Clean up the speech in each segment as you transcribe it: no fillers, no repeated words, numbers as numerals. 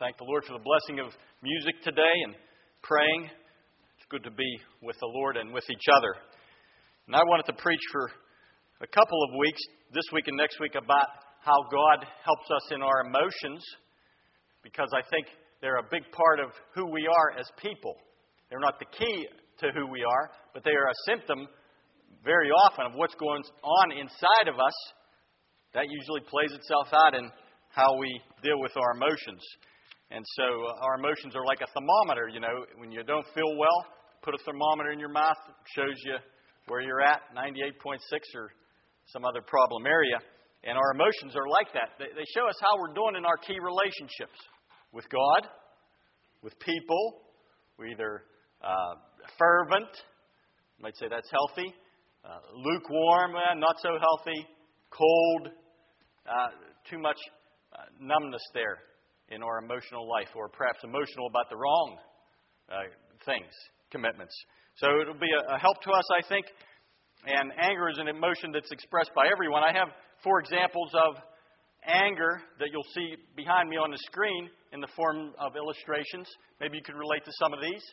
thank the Lord for the blessing of music today and praying. It's good to be with the Lord and with each other. And I wanted to preach for a couple of weeks, this week and next week, about how God helps us in our emotions, because I think they're a big part of who we are as people. They're not the key to who we are, but they are a symptom very often of what's going on inside of us. That usually plays itself out in how we deal with our emotions. And so our emotions are like a thermometer, When you don't feel well, put a thermometer in your mouth. It shows you where you're at, 98.6 or some other problem area. And our emotions are like that. They show us how we're doing in our key relationships with God, with people. We're either fervent, you might say that's healthy, lukewarm, not so healthy, cold, too much numbness there in our emotional life, or perhaps emotional about the wrong things, commitments. So it'll be a help to us, I think. And anger is an emotion that's expressed by everyone. I have 4 examples of anger that you'll see behind me on the screen in the form of illustrations. Maybe you could relate to some of these.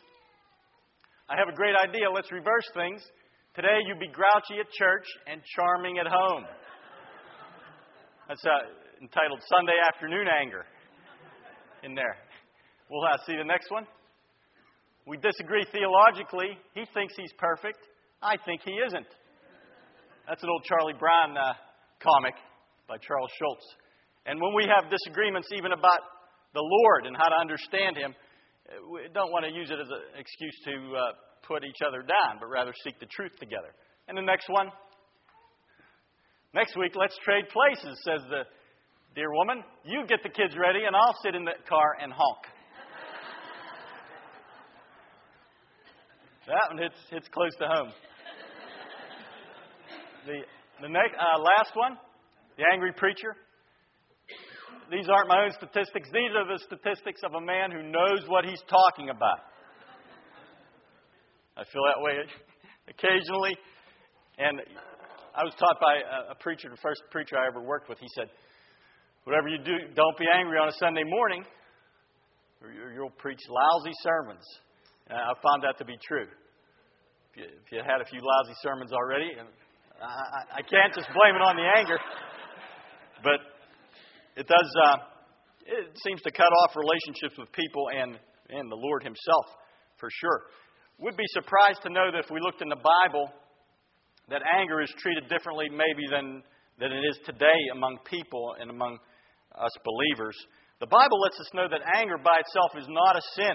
I have a great idea. Let's reverse things. Today you be grouchy at church and charming at home. That's entitled Sunday Afternoon Anger in there. We'll see the next one. We disagree theologically. He thinks he's perfect. I think he isn't. That's an old Charlie Brown comic by Charles Schulz. And when we have disagreements even about the Lord and how to understand Him, we don't want to use it as an excuse to put each other down, but rather seek the truth together. And the next one. Next week, let's trade places, says the dear woman. You get the kids ready, and I'll sit in the car and honk. That one hits close to home. The next, last one, the angry preacher. These aren't my own statistics. These are the statistics of a man who knows what he's talking about. I feel that way occasionally. And I was taught by a preacher, the first preacher I ever worked with. He said, whatever you do, don't be angry on a Sunday morning, or you'll preach lousy sermons. And I found that to be true. If you had a few lousy sermons already, I can't just blame it on the anger. But it does. It seems to cut off relationships with people and the Lord Himself, for sure. We'd be surprised to know that if we looked in the Bible, that anger is treated differently maybe than it is today among people and among us believers. The Bible lets us know that anger by itself is not a sin.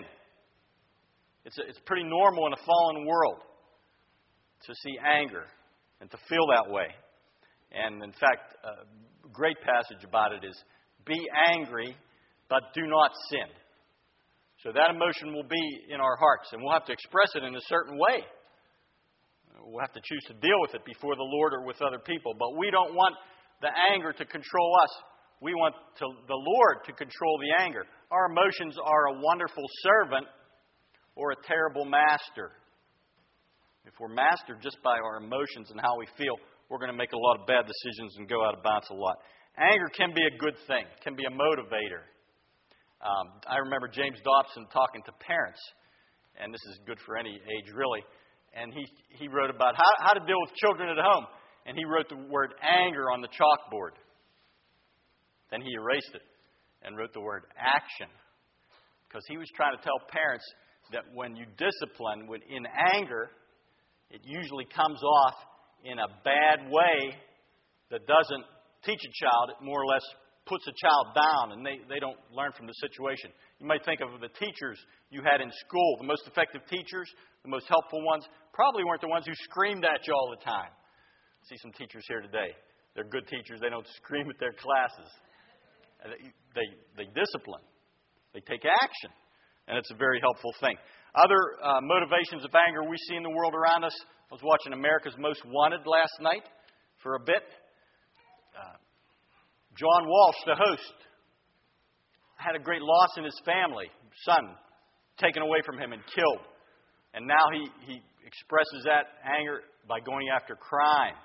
It's pretty normal in a fallen world to see anger and to feel that way. And in fact, a great passage about it is, be angry, but do not sin. So that emotion will be in our hearts, and we'll have to express it in a certain way. We'll have to choose to deal with it before the Lord or with other people. But we don't want the anger to control us. We want the Lord to control the anger. Our emotions are a wonderful servant or a terrible master. If we're mastered just by our emotions and how we feel, we're going to make a lot of bad decisions and go out of bounds a lot. Anger can be a good thing, can be a motivator. I remember James Dobson talking to parents, and this is good for any age really, and he wrote about how to deal with children at home, and he wrote the word anger on the chalkboard. Then he erased it and wrote the word action, because he was trying to tell parents that when you discipline in anger, it usually comes off in a bad way that doesn't teach a child. It more or less puts a child down, and they don't learn from the situation. You might think of the teachers you had in school. The most effective teachers, the most helpful ones, probably weren't the ones who screamed at you all the time. I see some teachers here today. They're good teachers. They don't scream at their classes. They discipline. They take action. And it's a very helpful thing. Other motivations of anger we see in the world around us. I was watching America's Most Wanted last night for a bit. John Walsh, the host, had a great loss in his family. Son taken away from him and killed. And now he expresses that anger by going after crime.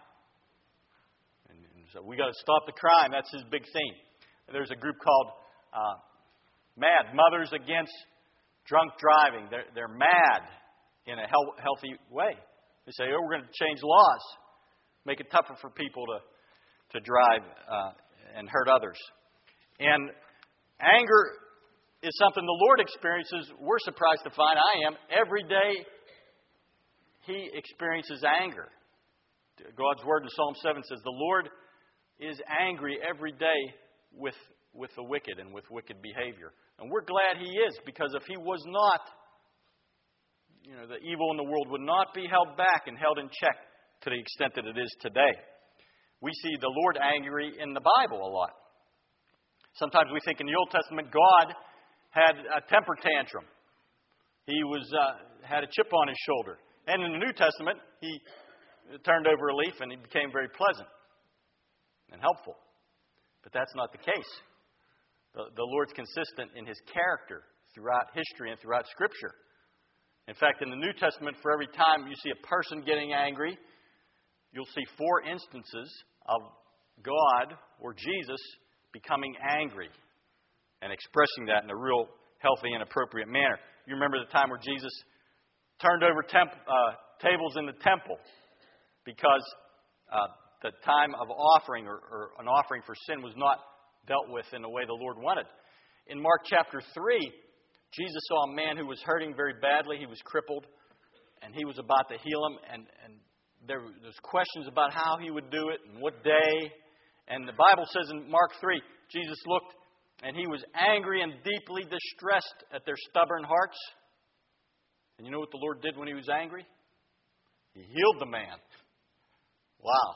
And so we got to stop the crime. That's his big theme. There's a group called Mad. Mothers against drunk driving. They're mad in a healthy way. They say, oh, we're going to change laws, make it tougher for people to drive and hurt others. And anger is something the Lord experiences. We're surprised to find, I am, every day He experiences anger. God's Word in Psalm 7 says, the Lord is angry every day with the wicked and with wicked behavior. And we're glad He is, because if He was not, the evil in the world would not be held back and held in check to the extent that it is today. We see the Lord angry in the Bible a lot. Sometimes we think in the Old Testament God had a temper tantrum. He had a chip on his shoulder. And in the New Testament, He turned over a leaf and He became very pleasant and helpful. But that's not the case. The Lord's consistent in His character throughout history and throughout Scripture. In fact, in the New Testament, for every time you see a person getting angry, you'll see 4 instances of God or Jesus becoming angry and expressing that in a real healthy and appropriate manner. You remember the time where Jesus turned over tables in the temple because the time of offering or an offering for sin was not dealt with in the way the Lord wanted. In Mark chapter 3, Jesus saw a man who was hurting very badly. He was crippled, and He was about to heal him. And there was questions about how He would do it and what day. And the Bible says in Mark 3, Jesus looked, and He was angry and deeply distressed at their stubborn hearts. And you know what the Lord did when He was angry? He healed the man. Wow.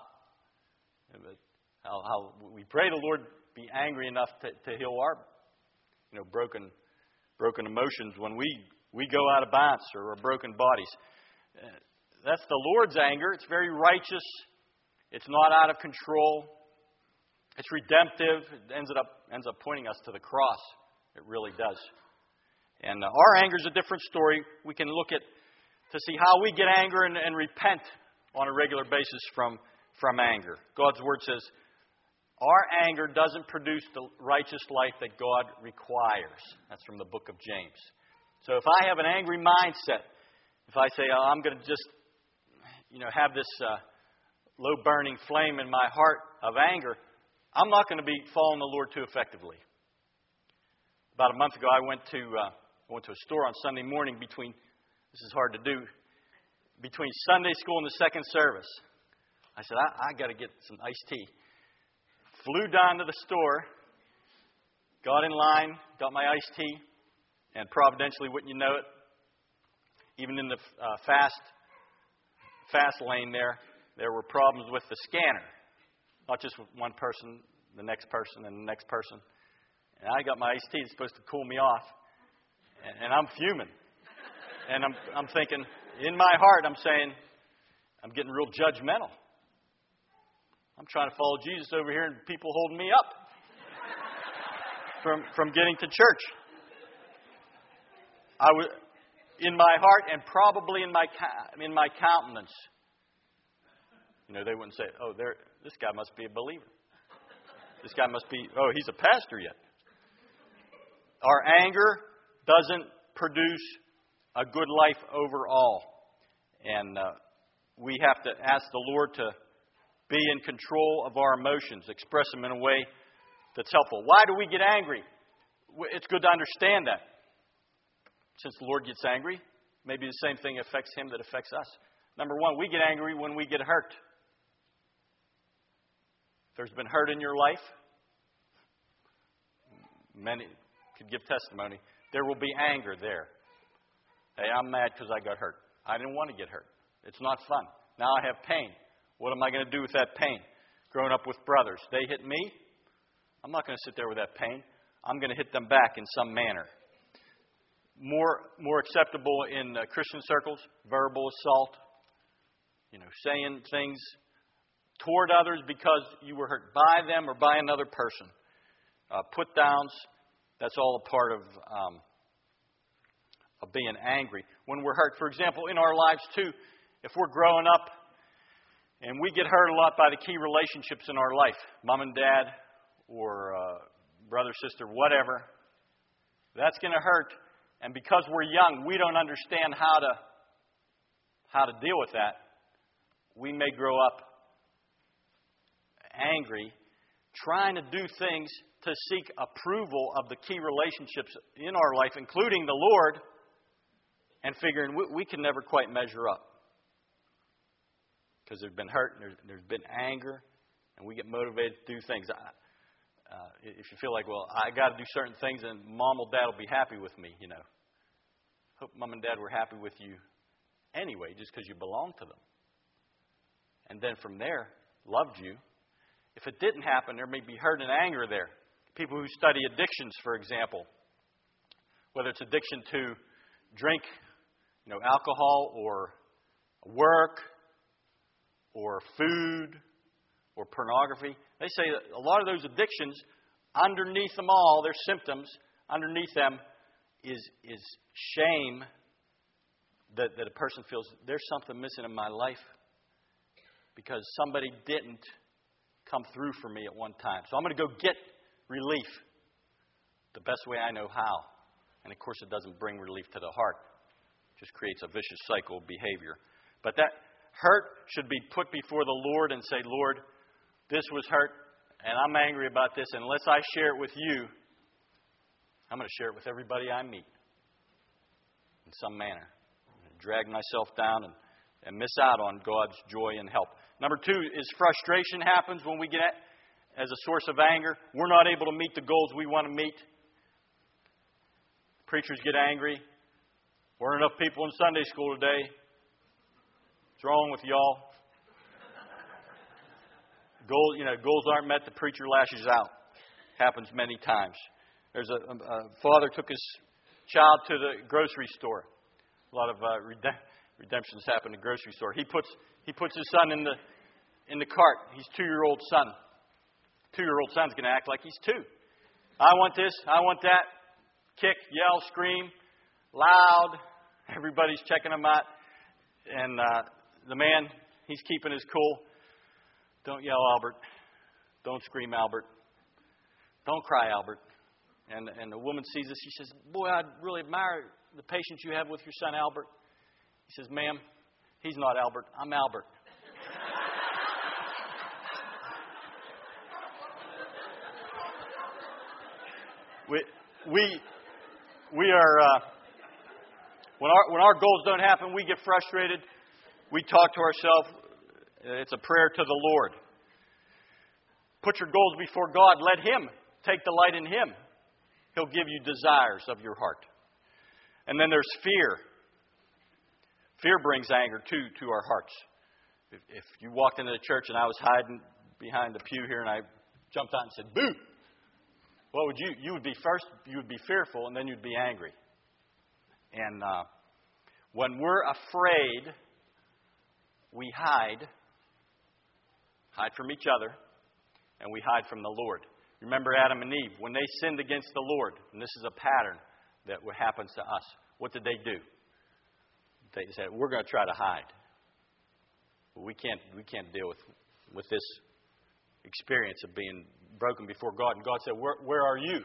How we pray the Lord be angry enough to heal our broken emotions when we go out of balance or our broken bodies. That's the Lord's anger. It's very righteous. It's not out of control. It's redemptive. It ends up pointing us to the cross. It really does. And our anger is a different story. We can look at to see how we get anger and repent on a regular basis from anger. God's Word says, our anger doesn't produce the righteous life that God requires. That's from the book of James. So if I have an angry mindset, if I say, I'm going to just, have this low-burning flame in my heart of anger, I'm not going to be following the Lord too effectively. About a month ago, I went to a store on Sunday morning this is hard to do, between Sunday school and the second service. I said, I got to get some iced tea. Flew down to the store, got in line, got my iced tea, and providentially, wouldn't you know it, even in the fast lane there were problems with the scanner. Not just with one person, the next person, and the next person. And I got my iced tea. It's supposed to cool me off. And I'm fuming. And I'm thinking, in my heart, I'm saying, I'm getting real judgmental. I'm trying to follow Jesus over here, and people holding me up from getting to church. I was in my heart, and probably in my countenance. They wouldn't say, this guy must be a believer. This guy must be, he's a pastor yet. Our anger doesn't produce a good life overall. And we have to ask the Lord to be in control of our emotions, express them in a way that's helpful. Why do we get angry? It's good to understand that. Since the Lord gets angry, maybe the same thing affects Him that affects us. Number one, we get angry when we get hurt. If there's been hurt in your life, many could give testimony, there will be anger there. Hey, I'm mad because I got hurt. I didn't want to get hurt. It's not fun. Now I have pain. What am I going to do with that pain? Growing up with brothers, they hit me. I'm not going to sit there with that pain. I'm going to hit them back in some manner. More acceptable in Christian circles, verbal assault. Saying things toward others because you were hurt by them or by another person. Put downs, that's all a part of being angry. When we're hurt, for example, in our lives too, if we're growing up and we get hurt a lot by the key relationships in our life, mom and dad or brother, sister, whatever, That's going to hurt. And because we're young, we don't understand how to deal with that. We may grow up angry, trying to do things to seek approval of the key relationships in our life, including the Lord, and figuring we can never quite measure up. Because there's been hurt, and there's been anger, and we get motivated to do things. If you feel like, well, I got to do certain things, and Mom or Dad will be happy with me, Hope Mom and Dad were happy with you anyway, just because you belong to them. And then from there, loved you. If it didn't happen, there may be hurt and anger there. People who study addictions, for example, whether it's addiction to drink, alcohol, or work, or food, or pornography, they say that a lot of those addictions, underneath them all, their symptoms, underneath them is shame that a person feels there's something missing in my life because somebody didn't come through for me at one time. So I'm going to go get relief the best way I know how. And of course, it doesn't bring relief to the heart. It just creates a vicious cycle of behavior. But that hurt should be put before the Lord and say, Lord, this was hurt, and I'm angry about this. Unless I share it with you, I'm going to share it with everybody I meet in some manner. Drag myself down and miss out on God's joy and help. Number 2 is frustration happens when we get as a source of anger. We're not able to meet the goals we want to meet. Preachers get angry. Weren't enough people in Sunday school today. What's wrong with y'all? Goals aren't met. The preacher lashes out. Happens many times. There's a father took his child to the grocery store. A lot of redemptions happen in the grocery store. He puts his son in the cart. He's 2-year-old son. 2-year-old son's going to act like he's 2. I want this. I want that. Kick, yell, scream, loud. Everybody's checking him out. And the man, he's keeping his cool. Don't yell, Albert. Don't scream, Albert. Don't cry, Albert. And the woman sees this. She says, boy, I really admire the patience you have with your son, Albert. He says, ma'am, he's not Albert. I'm Albert. We are, when our goals don't happen, we get frustrated. We talk to ourselves. It's a prayer to the Lord. Put your goals before God. Let Him take delight in Him. He'll give you desires of your heart. And then there's fear. Fear brings anger, too, to our hearts. If you walked into the church and I was hiding behind the pew here and I jumped out and said, boo, what would you? You would be first, you would be fearful, and then you'd be angry. And when we're afraid, we hide from each other, and we hide from the Lord. Remember Adam and Eve, when they sinned against the Lord, and this is a pattern that happens to us, what did they do? They said, we're going to try to hide. But we can't deal with this experience of being broken before God. And God said, where are you?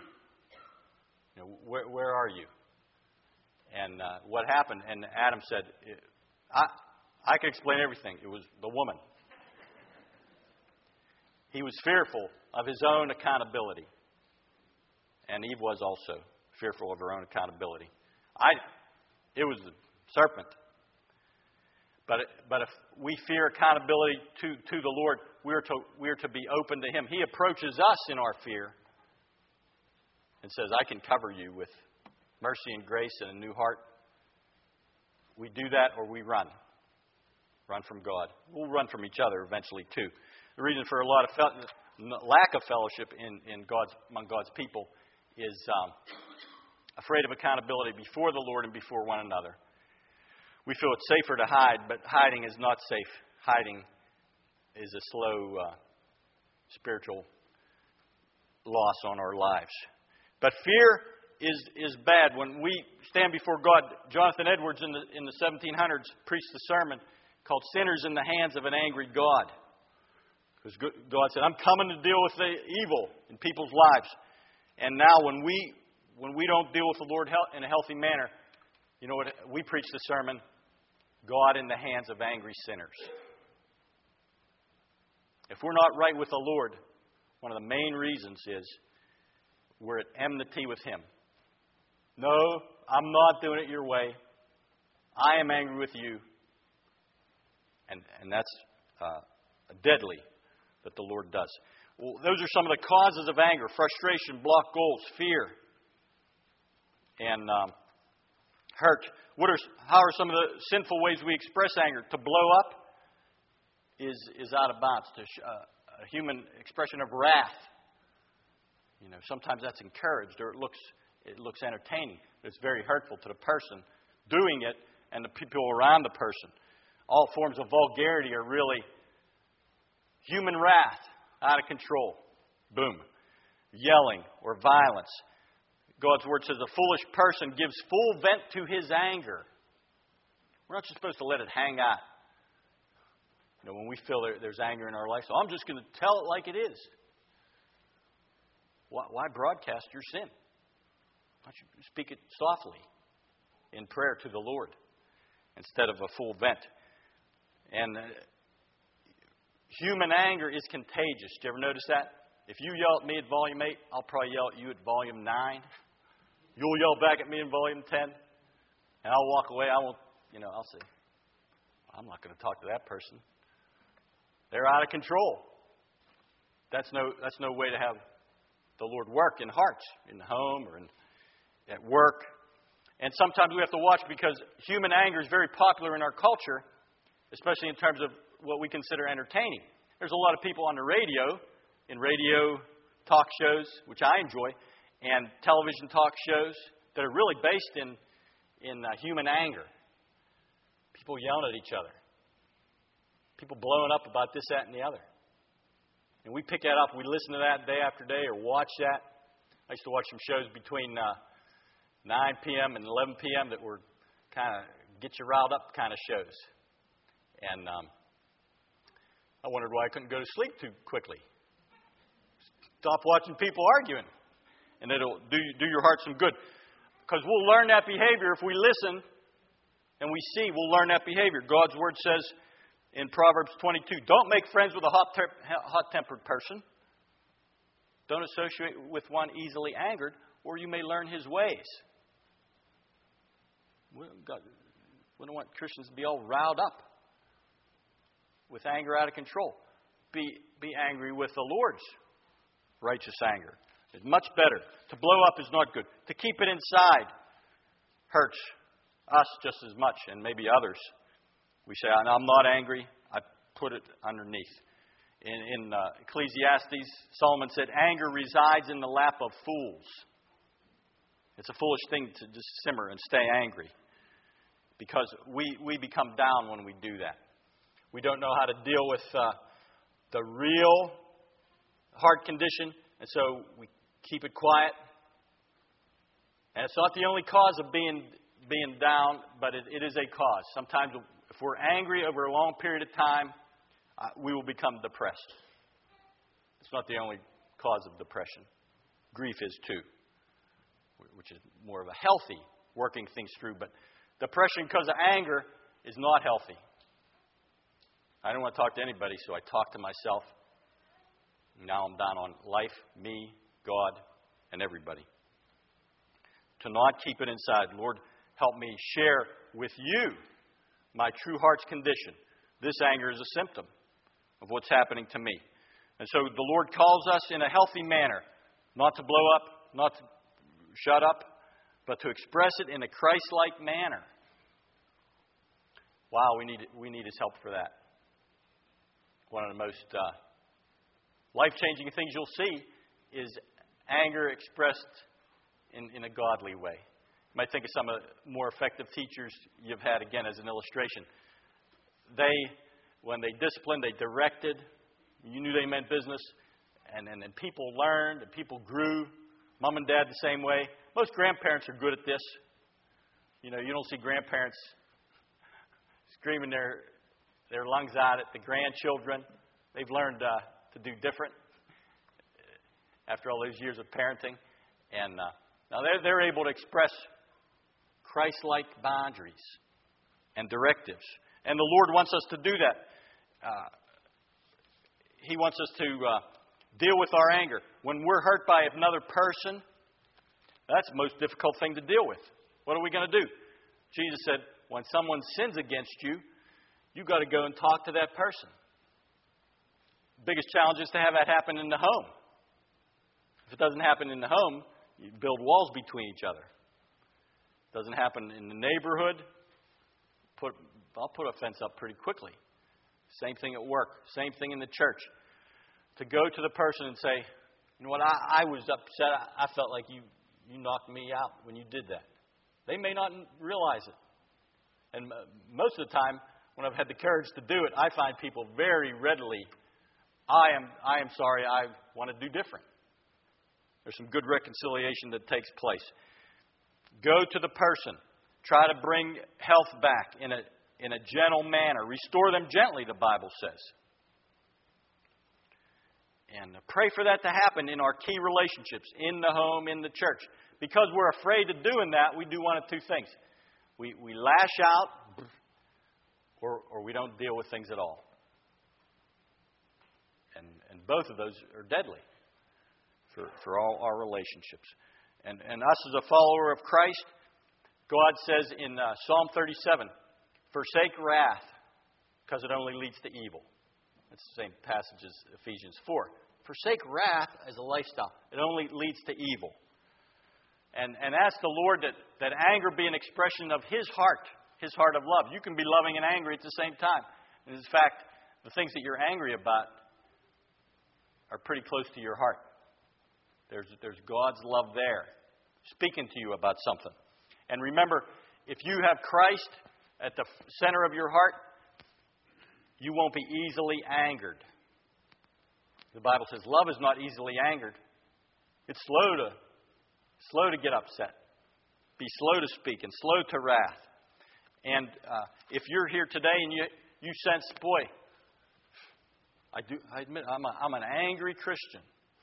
Where are you? And what happened? And Adam said, I can explain everything. It was the woman. He was fearful of his own accountability. And Eve was also fearful of her own accountability. It was the serpent. But if we fear accountability to the Lord, we are to be open to Him. He approaches us in our fear and says, I can cover you with mercy and grace and a new heart. We do that or we run. Run from God. We'll run from each other eventually too. The reason for a lot of lack of fellowship among God's people is afraid of accountability before the Lord and before one another. We feel it's safer to hide, but hiding is not safe. Hiding is a slow spiritual loss on our lives. But fear is bad. When we stand before God, Jonathan Edwards in the 1700s preached a sermon called Sinners in the Hands of an Angry God. Because God said, I'm coming to deal with the evil in people's lives. And now when we when we don't deal with the Lord in a healthy manner, you know what? We preach the sermon, God in the hands of angry sinners. If we're not right with the Lord, one of the main reasons is we're at enmity with Him. No, I'm not doing it your way. I am angry with you. And that's deadly that the Lord does. Well, those are some of the causes of anger: frustration, blocked goals, fear, and hurt. How are some of the sinful ways we express anger? To blow up is out of bounds. A human expression of wrath. You know, sometimes that's encouraged or it looks entertaining, but it's very hurtful to the person doing it and the people around the person. All forms of vulgarity are really human wrath, out of control. Boom. Yelling or violence. God's Word says a foolish person gives full vent to his anger. We're not just supposed to let it hang out. You know, when we feel there's anger in our life, so I'm just going to tell it like it is. Why broadcast your sin? Why don't you speak it softly in prayer to the Lord instead of a full vent? And human anger is contagious. Did you ever notice that? If you yell at me at volume 8, I'll probably yell at you at volume 9. You'll yell back at me in volume 10. And I'll walk away. I'll say, I'm not going to talk to that person. They're out of control. That's no way to have the Lord work in hearts, in the home or at work. And sometimes we have to watch because human anger is very popular in our culture, especially in terms of what we consider entertaining. There's a lot of people on the radio, in radio talk shows, which I enjoy, and television talk shows that are really based in human anger. People yelling at each other. People blowing up about this, that, and the other. And we pick that up. We listen to that day after day or watch that. I used to watch some shows between 9 p.m. and 11 p.m. that were kind of get you riled up kind of shows. And I wondered why I couldn't go to sleep too quickly. Stop watching people arguing. And it'll do your heart some good. Because we'll learn that behavior if we listen and we see. We'll learn that behavior. God's Word says in Proverbs 22, don't make friends with a hot-tempered person. Don't associate with one easily angered, or you may learn his ways. We don't want Christians to be all riled up with anger out of control. Be angry with the Lord's righteous anger. It's much better. To blow up is not good. To keep it inside hurts us just as much, and maybe others. We say, I'm not angry. I put it underneath. In Ecclesiastes, Solomon said, anger resides in the lap of fools. It's a foolish thing to just simmer and stay angry. Because we become down when we do that. We don't know how to deal with the real heart condition, and so we keep it quiet. And it's not the only cause of being down, but it is a cause. Sometimes if we're angry over a long period of time, we will become depressed. It's not the only cause of depression. Grief is too, which is more of a healthy working things through. But depression because of anger is not healthy. I don't want to talk to anybody, so I talk to myself. Now I'm down on life, me, God, and everybody. To not keep it inside. Lord, help me share with you my true heart's condition. This anger is a symptom of what's happening to me. And so the Lord calls us in a healthy manner, not to blow up, not to shut up, but to express it in a Christ-like manner. Wow, we need His help for that. One of the most life-changing things you'll see is anger expressed in a godly way. You might think of some of the more effective teachers you've had, again, as an illustration. When they disciplined, they directed. You knew they meant business. And people learned, and people grew. Mom and Dad the same way. Most grandparents are good at this. You know, you don't see grandparents screaming their lungs out at the grandchildren. They've learned to do different after all those years of parenting. And Now, they're able to express Christ-like boundaries and directives. And the Lord wants us to do that. He wants us to deal with our anger. When we're hurt by another person, that's the most difficult thing to deal with. What are we going to do? Jesus said, when someone sins against you, you've got to go and talk to that person. The biggest challenge is to have that happen in the home. If it doesn't happen in the home, you build walls between each other. It doesn't happen in the neighborhood, I'll put a fence up pretty quickly. Same thing at work. Same thing in the church. To go to the person and say, you know what, I was upset. I felt like you knocked me out when you did that. They may not realize it. And most of the time, when I've had the courage to do it, I find people very readily, I am sorry, I want to do different. There's some good reconciliation that takes place. Go to the person. Try to bring health back in a gentle manner. Restore them gently, the Bible says. And pray for that to happen in our key relationships, in the home, in the church. Because we're afraid of doing that, we do one of two things. We lash out, or we don't deal with things at all. And both of those are deadly for all our relationships. And us as a follower of Christ, God says in Psalm 37, forsake wrath, because it only leads to evil. That's the same passage as Ephesians 4. Forsake wrath as a lifestyle. It only leads to evil. And ask the Lord that anger be an expression of His heart of love. You can be loving and angry at the same time. And in fact, the things that you're angry about are pretty close to your heart. There's God's love there, speaking to you about something. And remember, if you have Christ at the center of your heart, you won't be easily angered. The Bible says love is not easily angered. It's slow to get upset. Be slow to speak and slow to wrath. And if you're here today and you sense, boy, I admit I'm an angry Christian.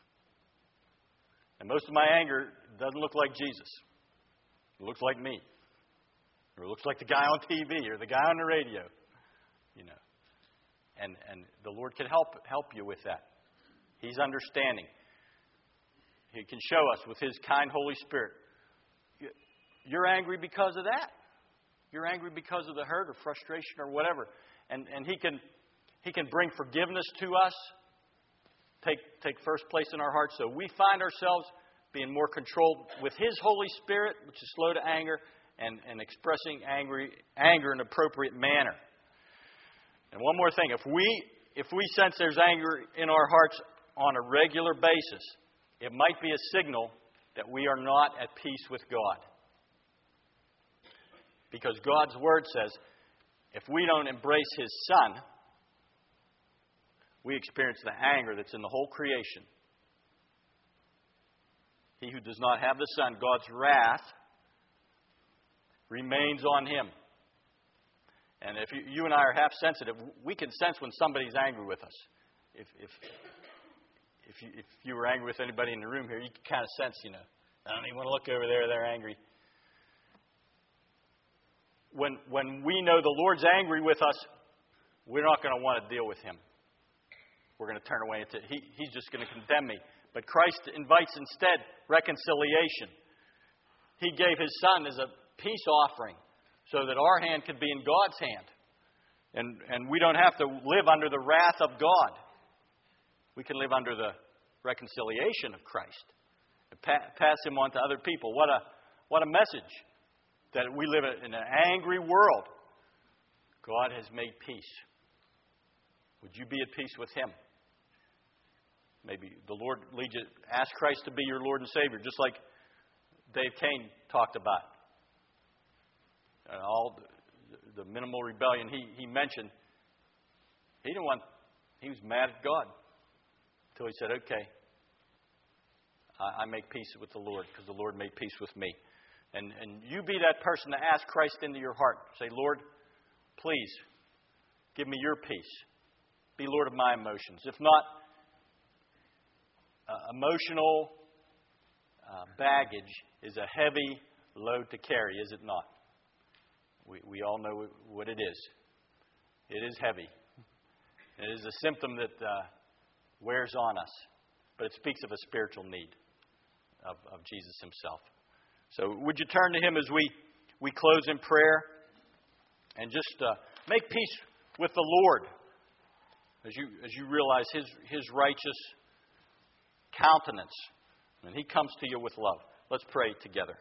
And most of my anger doesn't look like Jesus. It looks like me. Or it looks like the guy on TV or the guy on the radio. You know. And the Lord can help you with that. He's understanding. He can show us with His kind Holy Spirit. You're angry because of that. You're angry because of the hurt or frustration or whatever. And He can bring forgiveness to us. Take first place in our hearts. So we find ourselves being more controlled with His Holy Spirit, which is slow to anger, and expressing anger in an appropriate manner. And one more thing. If we sense there's anger in our hearts on a regular basis, it might be a signal that we are not at peace with God. Because God's Word says, if we don't embrace His Son, we experience the anger that's in the whole creation. He who does not have the Son, God's wrath, remains on him. And if you and I are half sensitive, we can sense when somebody's angry with us. If you were angry with anybody in the room here, you can kind of sense, I don't even want to look over there, they're angry. When we know the Lord's angry with us, we're not going to want to deal with Him. We're going to turn away. He's just going to condemn me. But Christ invites instead reconciliation. He gave His Son as a peace offering so that our hand could be in God's hand. And we don't have to live under the wrath of God. We can live under the reconciliation of Christ. And pass Him on to other people. What a message that we live in an angry world. God has made peace. Would you be at peace with Him? Maybe the Lord leads you, ask Christ to be your Lord and Savior, just like Dave Kane talked about. And all the minimal rebellion he mentioned, he was mad at God until he said, okay, I make peace with the Lord because the Lord made peace with me. And you be that person to ask Christ into your heart. Say, Lord, please give me your peace. Be Lord of my emotions. If not, emotional baggage is a heavy load to carry, is it not? We all know what it is. It is heavy. It is a symptom that wears on us. But it speaks of a spiritual need of Jesus himself. So would you turn to him as we close in prayer and just make peace with the Lord as you realize his righteous countenance. And he comes to you with love. Let's pray together.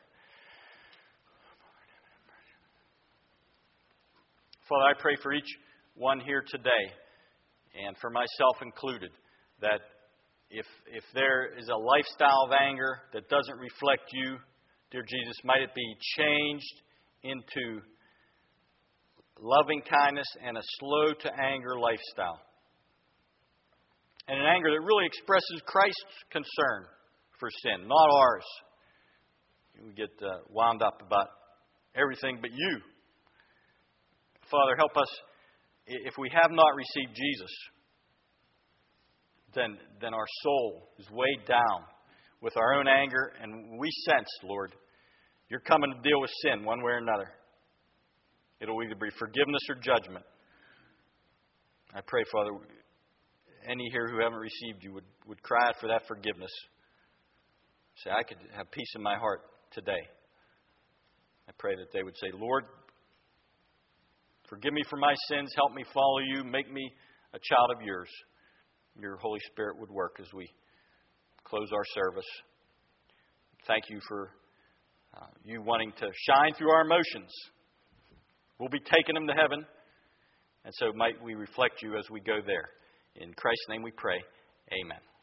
Father, I pray for each one here today, and for myself included, that if there is a lifestyle of anger that doesn't reflect you, dear Jesus, might it be changed into loving kindness and a slow-to-anger lifestyle. And an anger that really expresses Christ's concern for sin, not ours. We get wound up about everything but you. Father, help us, if we have not received Jesus, then our soul is weighed down with our own anger, and we sense, Lord, you're coming to deal with sin one way or another. It'll either be forgiveness or judgment. I pray, Father, any here who haven't received you would cry out for that forgiveness. Say, I could have peace in my heart today. I pray that they would say, Lord, forgive me for my sins. Help me follow you. Make me a child of yours. Your Holy Spirit would work as we close our service. Thank you for you wanting to shine through our emotions. We'll be taking them to heaven. And so might we reflect you as we go there. In Christ's name we pray. Amen.